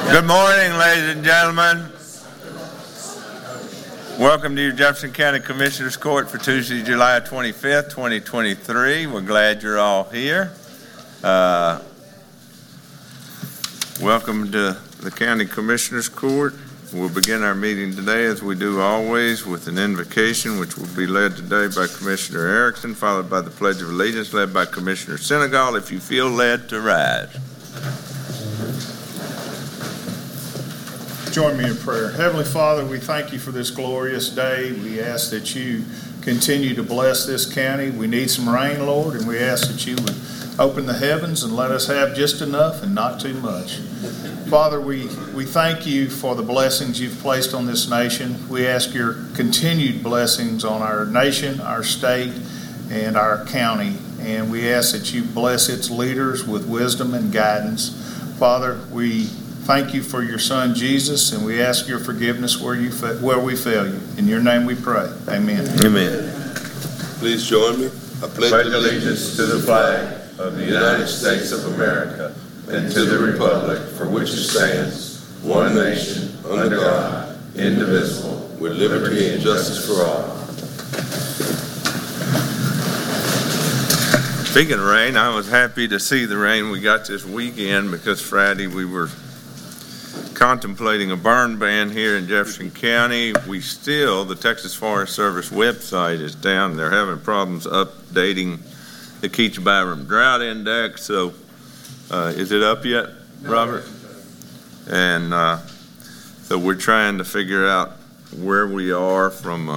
Good morning, ladies and gentlemen. Welcome to your Jefferson County Commissioners Court for Tuesday, July 25th, 2023. We're glad you're all here. Welcome to the County Commissioners Court. We'll begin our meeting today, as we do always, with an invocation, which will be led today by Commissioner Erickson, followed by the Pledge of Allegiance, led by Commissioner Senegal. If you feel led to rise. Join me in prayer. Heavenly Father, we thank you for this glorious day. We ask that you continue to bless this county. We need some rain, Lord, and we ask that you would open the heavens and let us have just enough and not too much. Father, we thank you for the blessings you've placed on this nation. We ask your continued blessings on our nation, our state, and our county. And we ask that you bless its leaders with wisdom and guidance. Father, we thank you for your Son, Jesus, and we ask your forgiveness where we fail you. In your name we pray. Amen. Amen. Please join me. I pledge allegiance to the flag of the United States of America and to the republic for which it stands, one nation, under God, indivisible, with liberty and justice for all. Speaking of rain, I was happy to see the rain we got this weekend, because Friday we were contemplating a burn ban here in Jefferson County. The Texas Forest Service website is down. They're having problems updating the Keach-Byram Drought Index. So is it up yet, Robert? And so we're trying to figure out where we are from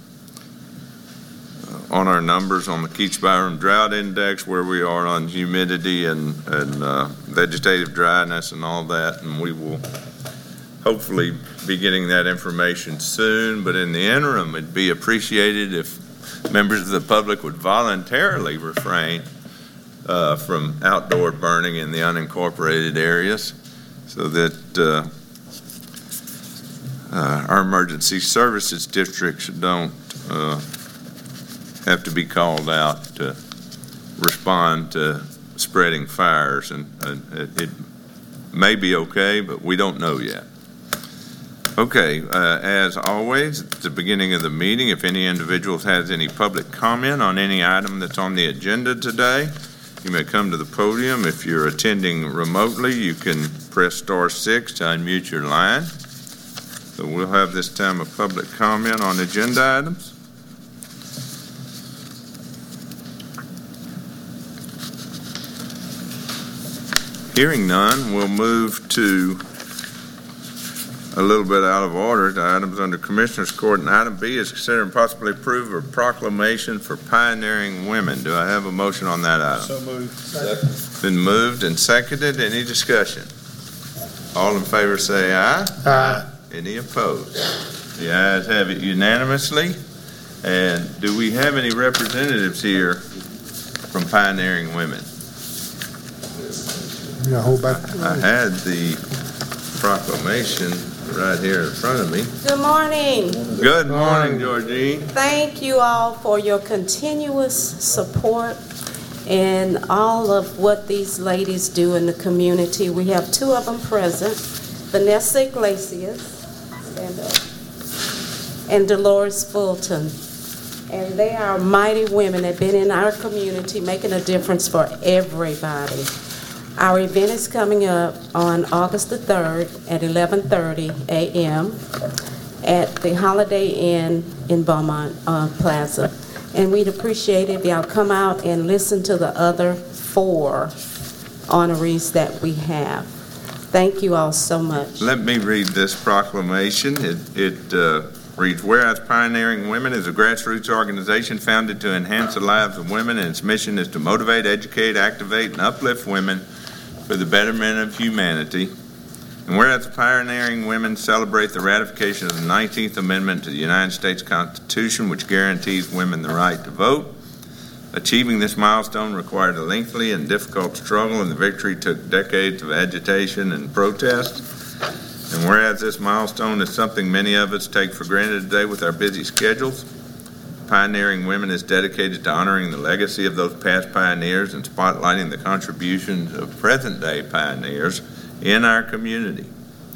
on our numbers on the Keach-Byram Drought Index, where we are on humidity and vegetative dryness and all that, and we will hopefully be getting that information soon. But in the interim, it'd be appreciated if members of the public would voluntarily refrain from outdoor burning in the unincorporated areas, so that our emergency services districts don't have to be called out to respond to spreading fires. And it may be okay, but we don't know yet. Okay, as always, at the beginning of the meeting, if any individual has any public comment on any item that's on the agenda today, you may come to the podium. If you're attending remotely, you can press *6 to unmute your line. So we'll have this time of public comment on agenda items. Hearing none, we'll move to a little bit out of order to items under Commissioners Court. And item B is consider and possibly approve a proclamation for pioneering women. Do I have a motion on that item? So moved. Second. Been moved and seconded. Any discussion? All in favor say aye. Aye. Any opposed? The ayes have it unanimously. And do we have any representatives here from Pioneering Women? I had the proclamation right here in front of me. Good morning. Good morning, Georgine. Thank you all for your continuous support and all of what these ladies do in the community. We have two of them present, Vanessa Iglesias, stand up, and Dolores Fulton. And they are mighty women that have been in our community making a difference for everybody. Our event is coming up on August the 3rd at 11:30 a.m. at the Holiday Inn in Beaumont Plaza. And we'd appreciate it if y'all come out and listen to the other 4 honorees that we have. Thank you all so much. Let me read this proclamation. It reads, whereas Pioneering Women is a grassroots organization founded to enhance the lives of women, and its mission is to motivate, educate, activate, and uplift women for the betterment of humanity. And whereas the Pioneering Women celebrate the ratification of the 19th Amendment to the United States Constitution, which guarantees women the right to vote. Achieving this milestone required a lengthy and difficult struggle, and the victory took decades of agitation and protest. And whereas this milestone is something many of us take for granted today with our busy schedules, Pioneering Women is dedicated to honoring the legacy of those past pioneers and spotlighting the contributions of present-day pioneers in our community.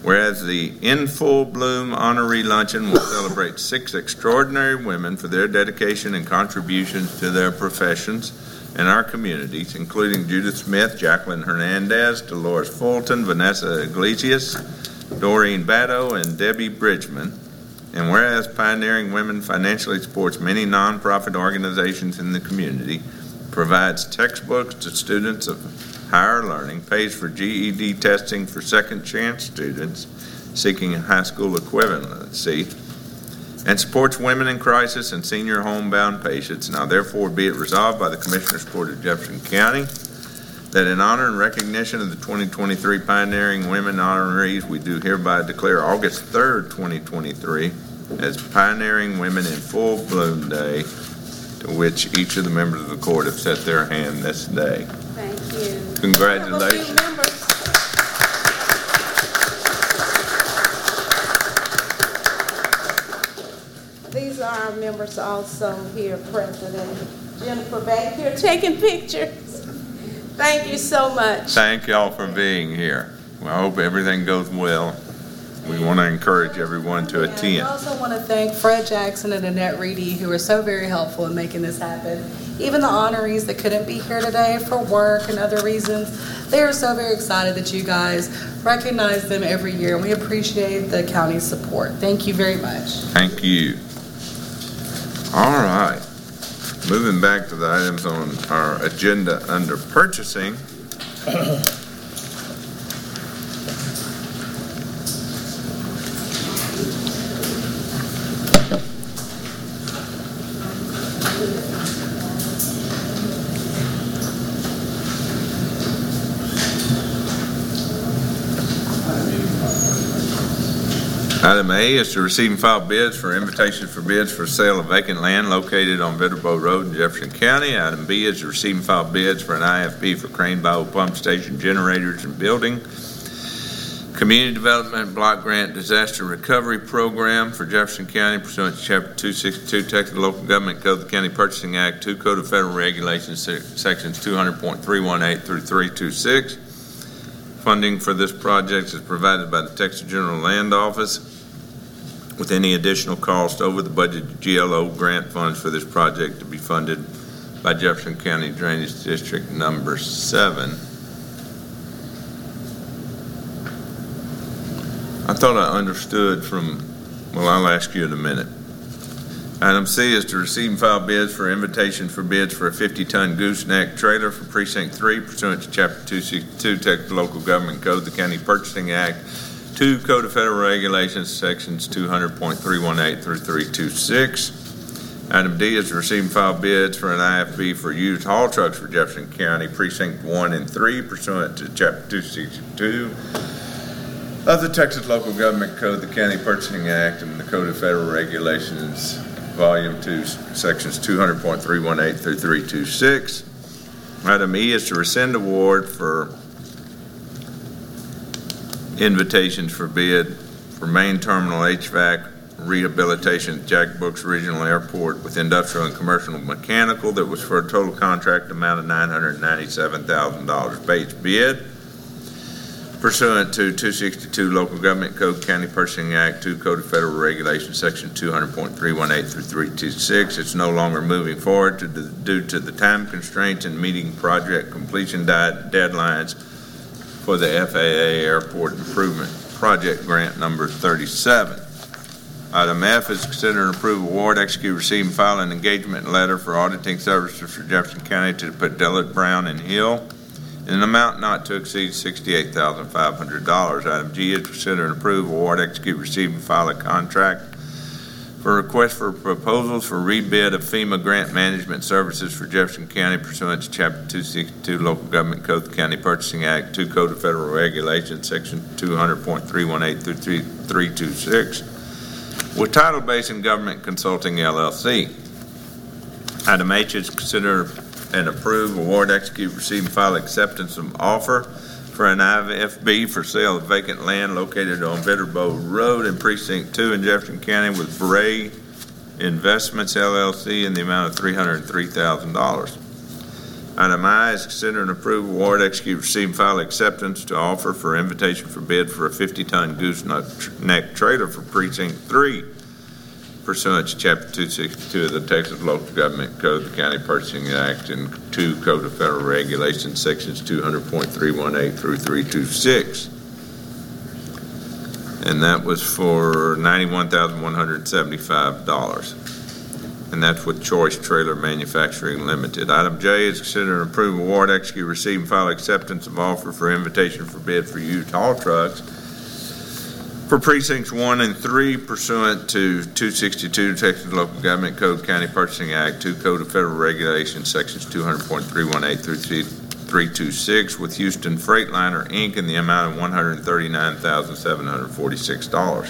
Whereas the In Full Bloom Honoree Luncheon will celebrate 6 extraordinary women for their dedication and contributions to their professions and our communities, including Judith Smith, Jacqueline Hernandez, Dolores Fulton, Vanessa Iglesias, Doreen Batto, and Debbie Bridgman. And whereas Pioneering Women financially supports many nonprofit organizations in the community, provides textbooks to students of higher learning, pays for GED testing for second chance students seeking high school equivalency, and supports women in crisis and senior homebound patients. Now therefore be it resolved by the Commissioners Court of Jefferson County that in honor and recognition of the 2023 Pioneering Women honorees, we do hereby declare August 3rd, 2023 as Pioneering Women in Full Bloom Day, to which each of the members of the court have set their hand this day. Thank you. Congratulations. We have a few members. These are our members also here present, and Jennifer back here taking pictures. Thank you so much. Thank y'all for being here. Well, I hope everything goes well. We want to encourage everyone to I attend. also want to thank Fred Jackson and Annette Reedy, who are so very helpful in making this happen. Even the honorees that couldn't be here today for work and other reasons, they are so very excited that you guys recognize them every year, and we appreciate the county's support. Thank you very much. Thank you. All right. Moving back to the items on our agenda under purchasing. Item A is to receive and file bids for invitations for bids for sale of vacant land located on Veterbo Road in Jefferson County. Item B is to receive and file bids for an IFP for Crane Bio Pump Station generators and building. Community Development Block Grant Disaster Recovery Program for Jefferson County pursuant to Chapter 262 Texas Local Government Code, the County Purchasing Act, 2 Code of Federal Regulations, Sections 200.318 through 326. Funding for this project is provided by the Texas General Land Office, with any additional cost over the budget GLO grant funds for this project to be funded by Jefferson County Drainage District number 7. I thought I understood from, well, I'll ask you in a minute. Item C is to receive and file bids for invitation for bids for a 50-ton gooseneck trailer for Precinct 3 pursuant to Chapter 262 Texas Local Government Code, the County Purchasing Act, 2 Code of Federal Regulations, Sections 200.318 through 326. Item D is to receive and file bids for an IFB for used haul trucks for Jefferson County Precinct 1 and 3 pursuant to Chapter 262 of the Texas Local Government Code, the County Purchasing Act, and the Code of Federal Regulations, Volume 2, Sections 200.318 through 326. Item E is to rescind award for invitations for bid for main terminal HVAC rehabilitation at Jack Brooks Regional Airport with industrial and commercial mechanical that was for a total contract amount of $997,000. Base bid pursuant to 262 Local Government Code, County Purchasing Act, 2 Code of Federal Regulations, Section 200.318 through 326. It's no longer moving forward due to the time constraints and meeting project completion deadlines for the FAA Airport Improvement Project Grant number 37. Item F is consider and approve award, execute, receive, and file an engagement letter for auditing services for Jefferson County to Padilla, Brown, and Hill in an amount not to exceed $68,500. Item G is consider and approve award, execute, receive, and file a contract for request for proposals for rebid of FEMA grant management services for Jefferson County pursuant to Chapter 262 Local Government Code, the County Purchasing Act, 2 Code of Federal Regulations, Section 200.318 through 326, with Title Basin Government Consulting, LLC. Item H is consider and approve, award, execute, receive, and file acceptance of offer for an IFB for sale of vacant land located on Veterbo Road in Precinct 2 in Jefferson County with Bray Investments, LLC in the amount of $303,000. Item I is consider and approve award, execute, receive, and file acceptance to offer for invitation for bid for a 50-ton gooseneck trailer for Precinct 3 pursuant to Chapter 262 of the Texas Local Government Code, the County Purchasing Act, and 2 Code of Federal Regulations, Sections 200.318 through 326. And that was for $91,175. And that's with Choice Trailer Manufacturing Limited. Item J is consider and approve award, execute, receive, and file acceptance of offer for invitation for bid for used haul trucks for Precincts 1 and 3 pursuant to 262 Texas Local Government Code, County Purchasing Act, 2 Code of Federal Regulations, Sections 200.318 through 326 with Houston Freightliner, Inc. in the amount of $139,746.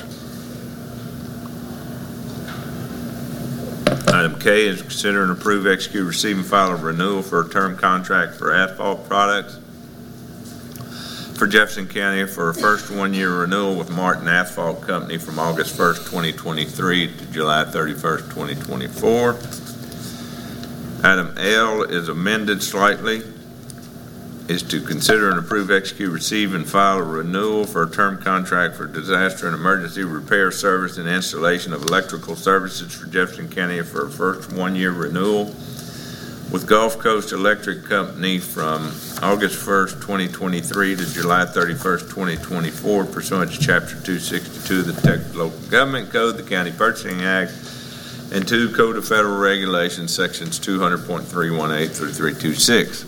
Item K is consider and approve, execute, receive, and file a renewal for a term contract for asphalt products for Jefferson County for a first one-year renewal with Martin Asphalt Company from August 1st, 2023 to July 31st, 2024. Item L is amended slightly, is to consider and approve, execute, receive, and file a renewal for a term contract for disaster and emergency repair service and installation of electrical services for Jefferson County for a first one-year renewal with Gulf Coast Electric Company from August 1st, 2023 to July 31st, 2024 pursuant to Chapter 262 of the Texas Local Government Code, the County Purchasing Act, and 2 Code of Federal Regulations, Sections 200.318 through 326.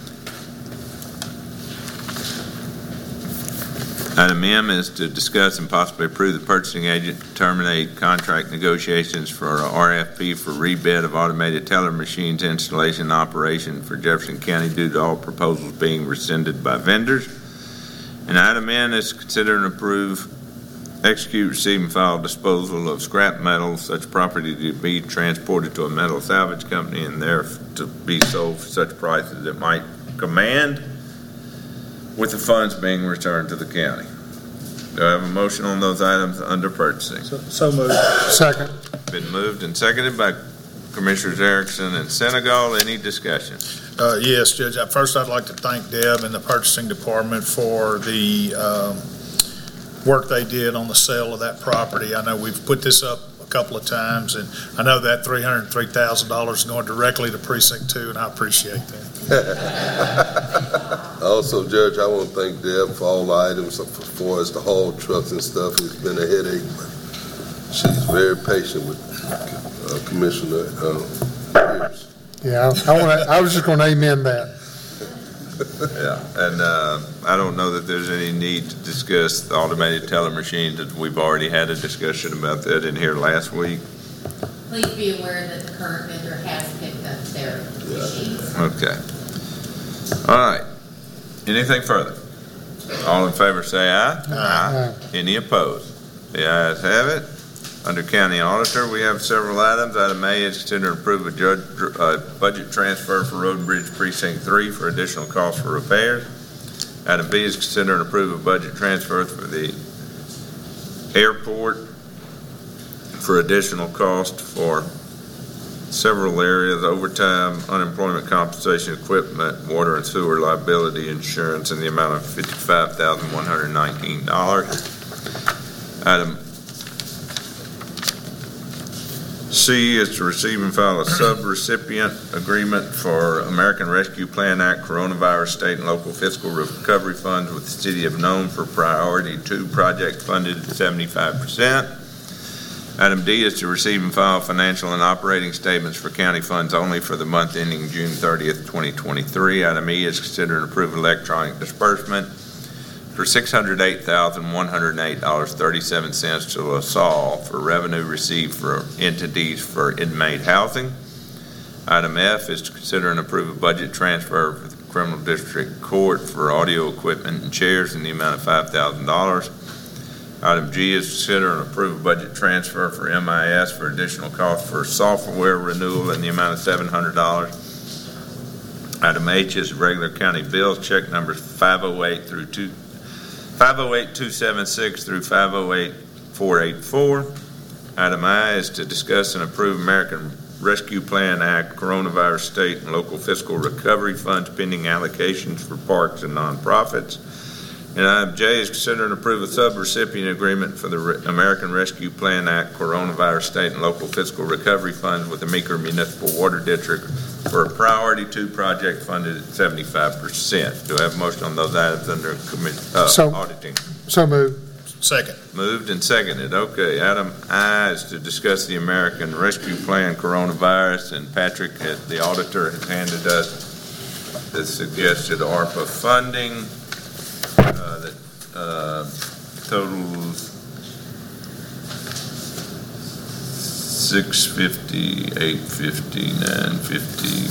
Item M is to discuss and possibly approve the purchasing agent to terminate contract negotiations for a RFP for rebid of automated teller machines installation and operation for Jefferson County due to all proposals being rescinded by vendors. And item N is to consider and approve, execute, receive, and file disposal of scrap metal, such property to be transported to a metal salvage company and there to be sold for such price as it might command, with the funds being returned to the county. Do I have a motion on those items under purchasing? So moved. Second. Been moved and seconded by Commissioners Erickson and Senegal. Any discussion? Yes, Judge. First, I'd like to thank Deb and the purchasing department for the work they did on the sale of that property. I know we've put this up a couple of times, and I know that $303,000 is going directly to Precinct 2, and I appreciate that. Also, Judge, I want to thank Deb for all the items for us, the haul trucks and stuff. It's been a headache, but she's very patient with Commissioner Pierce. Yeah, I was just going to amen that. Yeah, and I don't know that there's any need to discuss the automated teller machines. We've already had a discussion about that in here last week. Please be aware that the current vendor has picked up their machines. Okay. All right. Anything further? All in favor say aye. Aye. Any opposed? The ayes have it. Under County Auditor, we have several items. Item A is consider and approve a budget transfer for Road and Bridge Precinct 3 for additional costs for repairs. Item B is consider and approve a budget transfer for the airport for additional cost for several areas: overtime, unemployment compensation, equipment, water and sewer liability insurance in the amount of $55,119. Item C is to receive and file a sub-recipient agreement for American Rescue Plan Act Coronavirus State and Local Fiscal Recovery Funds with the City of Nome for Priority 2 project funded at 75%. Item D is to receive and file financial and operating statements for county funds only for the month ending June 30th, 2023. Item E is consider and approve electronic disbursement for $608,108.37 to LaSalle for revenue received for entities for inmate housing. Item F is to consider and approve a budget transfer for the Criminal District Court for audio equipment and chairs in the amount of $5,000. Item G is to consider and approve a budget transfer for MIS for additional costs for software renewal in the amount of $700. Item H is regular county bills, check numbers 508-276 through 508-484. Item I is to discuss and approve American Rescue Plan Act, Coronavirus State and Local Fiscal Recovery Funds pending allocations for parks and nonprofits. And item J is consider and approve a sub-recipient agreement for the American Rescue Plan Act, Coronavirus State and Local Fiscal Recovery Funds with the Meeker Municipal Water District for a Priority 2 project funded at 75%. Do I have a motion on those items under auditing? So moved. Second. Moved and seconded. Okay, item I is to discuss the American Rescue Plan Coronavirus, and Patrick, the auditor, has handed us the suggested ARPA funding that totals $650, $850, $950,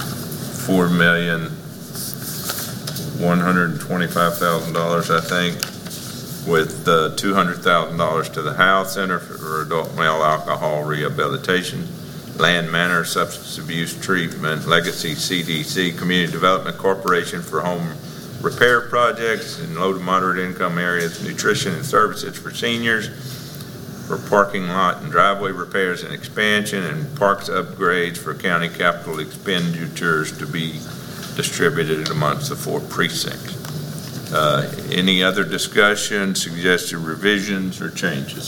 $4,125,000, I think, with $200,000 to the Howe Center for Adult Male Alcohol Rehabilitation, Land Manor Substance Abuse Treatment, Legacy CDC, Community Development Corporation for home repair projects in low to moderate income areas, nutrition and services for seniors, for parking lot and driveway repairs and expansion, and parks upgrades for county capital expenditures to be distributed amongst the 4 precincts. Any other discussion, suggested revisions, or changes?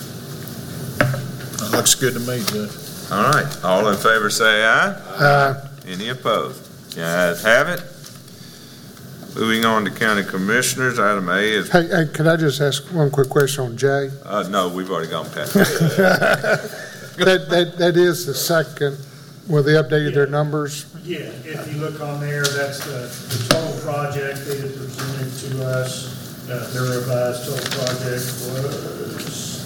That looks good to me, Judge. All right, all in favor say aye. Aye. Any opposed? The ayes have it. Moving on to county commissioners, item A is, Hey, could I just ask one quick question on Jay? no, we've already gone past that. That is the second, where they updated their numbers. Yeah, if you look on there, that's the total project they had presented to us. Their revised total project was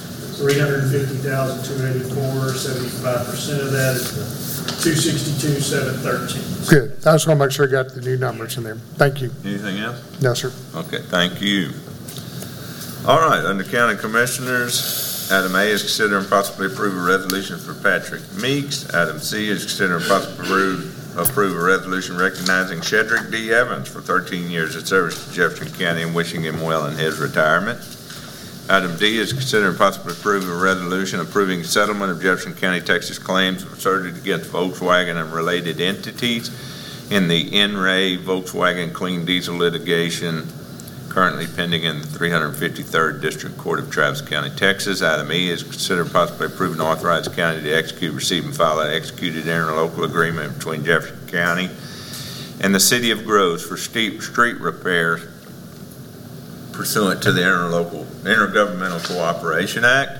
$350,284. 75% of that is the $262,713. Good. I just want to make sure I got the new numbers in there. Thank you. Anything else? No, sir. Okay, thank you. All right, under county commissioners, item A is consider and possibly approve a resolution for Patrick Meeks. Item C is consider and possibly approve a resolution recognizing Shedrick D. Evans for 13 years of service to Jefferson County and wishing him well in his retirement. Item D is consider and possibly approve a resolution approving settlement of Jefferson County, Texas claims asserted against Volkswagen and related entities in the NRA Volkswagen Clean Diesel litigation currently pending in the 353rd District Court of Travis County, Texas. Item E is consider and possibly approve and authorize the county to execute, receive, and file an executed interlocal agreement between Jefferson County and the City of Groves for street repairs pursuant to the Intergovernmental Cooperation Act.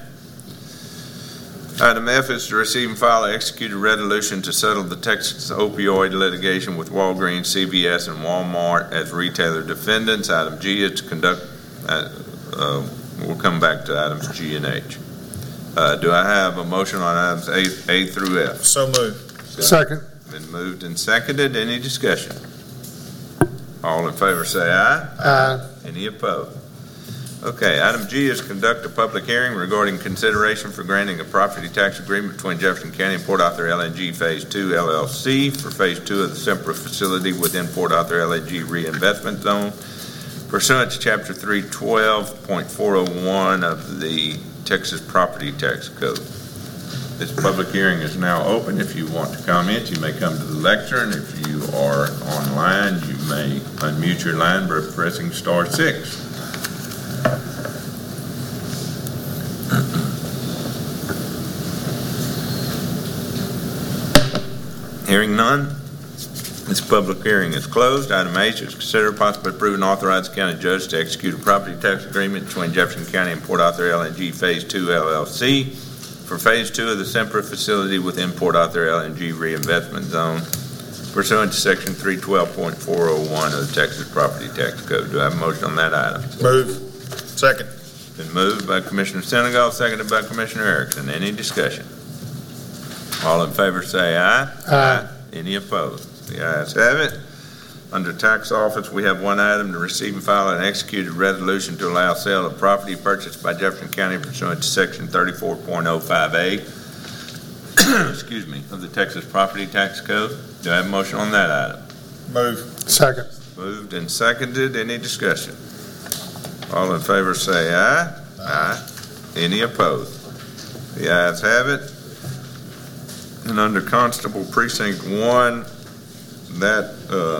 Item F is to receive and file an executed resolution to settle the Texas opioid litigation with Walgreens, CVS, and Walmart as retailer defendants. Item G is to conduct, we'll come back to items G and H. Do I have a motion on items A through F? So moved. Second. Been moved and seconded. Any discussion? All in favor say aye. Aye. Any opposed? Okay, item G is conduct a public hearing regarding consideration for granting a property tax agreement between Jefferson County and Port Arthur LNG Phase 2 LLC for Phase 2 of the Sempra facility within Port Arthur LNG Reinvestment Zone pursuant to Chapter 312.401 of the Texas Property Tax Code. This public hearing is now open. If you want to comment, you may come to the lectern. If you are online, you may unmute your line by pressing *6. Hearing none, this public hearing is closed. Item H is consider possibly approve and authorize the county judge to execute a property tax agreement between Jefferson County and Port Arthur LNG Phase 2 LLC for Phase 2 of the Sempra facility within Port Arthur LNG Reinvestment Zone pursuant to Section 312.401 of the Texas Property Tax Code. Do I have a motion on that item? Move. Second. Been moved by Commissioner Senegal, seconded by Commissioner Erickson. Any discussion? All in favor say aye. Aye. Any opposed? The ayes have it. Under tax office, we have one item to receive and file an executed resolution to allow sale of property purchased by Jefferson County pursuant to Section 34.05A excuse me, of the Texas Property Tax Code. Do I have a motion on that item? Move. Second. Moved and seconded. Any discussion? All in favor say aye. Aye. Any opposed? The ayes have it. And under Constable Precinct 1, that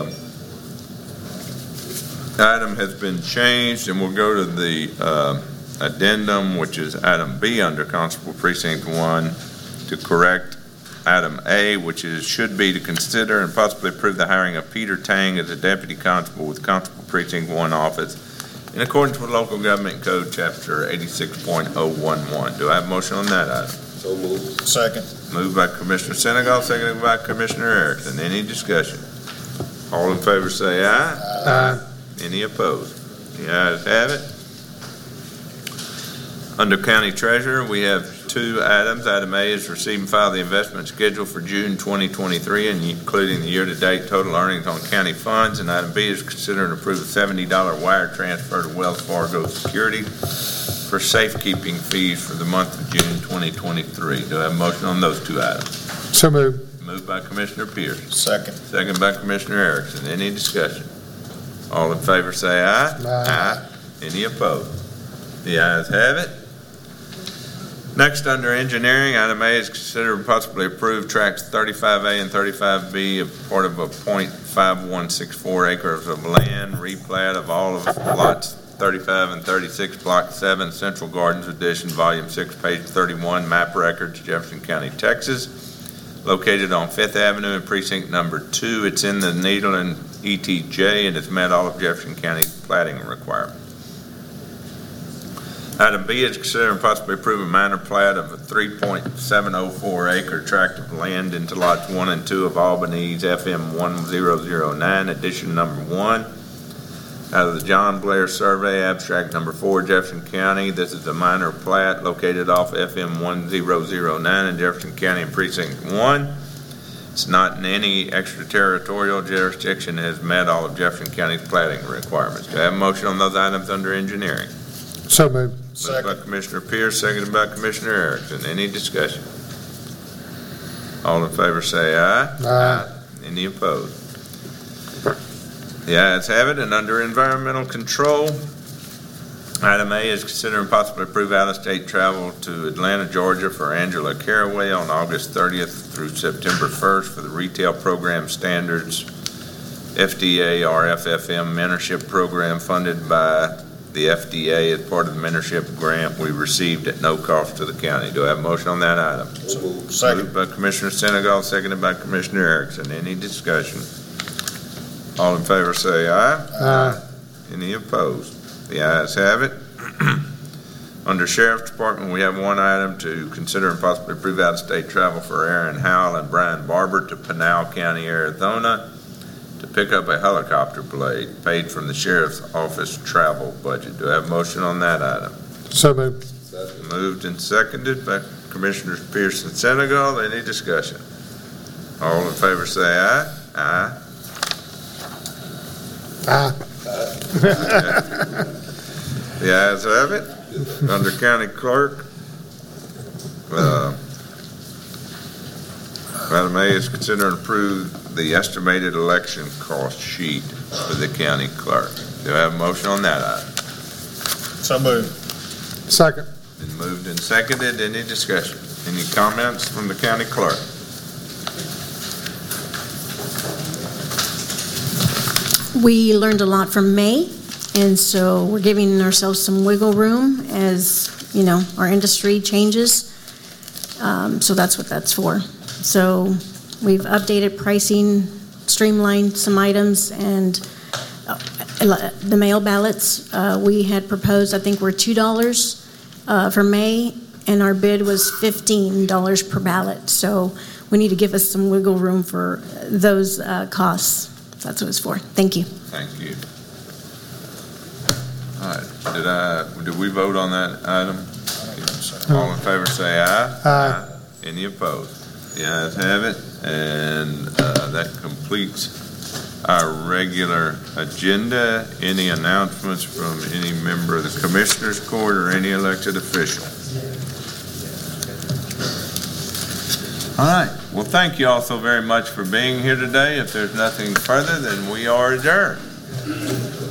item has been changed, and we'll go to the addendum, which is item B under Constable Precinct 1, to correct item A, which is should be to consider and possibly approve the hiring of Peter Tang as a deputy constable with Constable Precinct 1 office in accordance with Local Government Code, Chapter 86.011. Do I have a motion on that item? So moved. Second. Moved by Commissioner Senegal, seconded by Commissioner Erickson. Any discussion? All in favor say aye. Aye. Any opposed? The ayes have it. Under County Treasurer, we have two items. Item A is receive and file the investment schedule for June 2023, and including the year-to-date total earnings on county funds. And item B is consider and approve a $70 wire transfer to Wells Fargo Security for safekeeping fees for the month of June 2023. Do I have a motion on those two items? So moved. Moved by Commissioner Pierce. Second. Second by Commissioner Erickson. Any discussion? All in favor say aye. Aye. Any opposed? The ayes have it. Next, under engineering, item A is consider and possibly approve tracts 35A and 35B of part of a .5164 acres of land, replat of all of lots 35 and 36, Block 7, Central Gardens Edition, Volume 6, page 31, map records, Jefferson County, Texas, located on 5th Avenue and Precinct Number 2. It's in the Needle and ETJ, and it's met all of Jefferson County's platting requirements. Item B is consider and possibly approve a minor plat of a 3.704 acre tract of land into lots 1 and 2 of Albany's FM 1009, edition number 1, out of the John Blair Survey, abstract number 4, Jefferson County. This is a minor plat located off FM 1009 in Jefferson County in Precinct 1. It's not in any extraterritorial jurisdiction and has met all of Jefferson County's platting requirements. Do I have a motion on those items under engineering? So moved. Moved by Commissioner Pierce, seconded by Commissioner Erickson. Any discussion? All in favor say aye. Aye. Any opposed? The ayes have it. And under environmental control, item A is consider and possibly approve out-of-state travel to Atlanta, Georgia for Angela Caraway on August 30th through September 1st for the Retail Program Standards FDA RFFM Mentorship Program funded by the FDA as part of the mentorship grant we received at no cost to the county. Do I have a motion on that item? So moved. Second. Moved by Commissioner Senegal, seconded by Commissioner Erickson. Any discussion? All in favor say aye. Aye. Any opposed? The ayes have it. Under Sheriff's Department, we have one item to consider and possibly approve out-of-state travel for Aaron Howell and Brian Barber to Pinal County, Arizona, to pick up a helicopter blade paid from the Sheriff's Office travel budget. Do I have a motion on that item? So moved. Second. Moved and seconded by Commissioners Pierce and Senegal. Any discussion? All in favor say aye. Aye. Aye. The ayes have it. Under County Clerk, item A is consider and approve the estimated election cost sheet for the county clerk. Do I have a motion on that item? So moved. Second. Been moved and seconded. Any discussion? Any comments from the county clerk? We learned a lot from May, and so we're giving ourselves some wiggle room as, you know, our industry changes. So that's what that's for. So we've updated pricing, streamlined some items, and the mail ballots we had proposed, I think, were $2 for May, and our bid was $15 per ballot. So we need to give us some wiggle room for those costs. That's what it's for. Thank you. Thank you. All right. Did we vote on that item? All in favor say aye. Aye. Any opposed? The ayes have it, and that completes our regular agenda. Any announcements from any member of the Commissioners Court or any elected official? All right. Well, thank you all so very much for being here today. If there's nothing further, then we are adjourned.